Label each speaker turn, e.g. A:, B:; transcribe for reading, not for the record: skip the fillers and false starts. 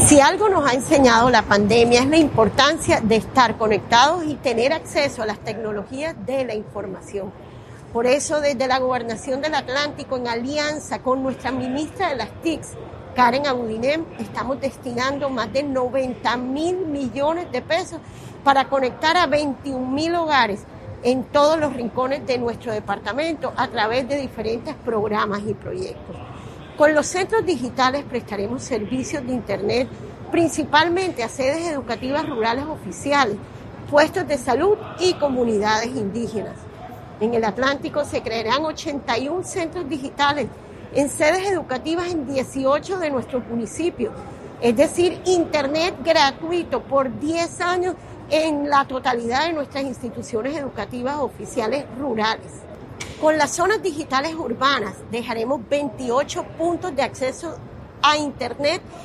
A: Si algo nos ha enseñado la pandemia es la importancia de estar conectados y tener acceso a las tecnologías de la información. Por eso, desde la Gobernación del Atlántico, en alianza con nuestra ministra de las TICs, Karen Abudinem, estamos destinando más de 90.000 millones de pesos para conectar a 21.000 hogares en todos los rincones de nuestro departamento a través de diferentes programas y proyectos. Con los centros digitales prestaremos servicios de Internet principalmente a sedes educativas rurales oficiales, puestos de salud y comunidades indígenas. En el Atlántico se crearán 81 centros digitales en sedes educativas en 18 de nuestros municipios, es decir, Internet gratuito por 10 años en la totalidad de nuestras instituciones educativas oficiales rurales. Con las zonas digitales urbanas dejaremos 28 puntos de acceso a Internet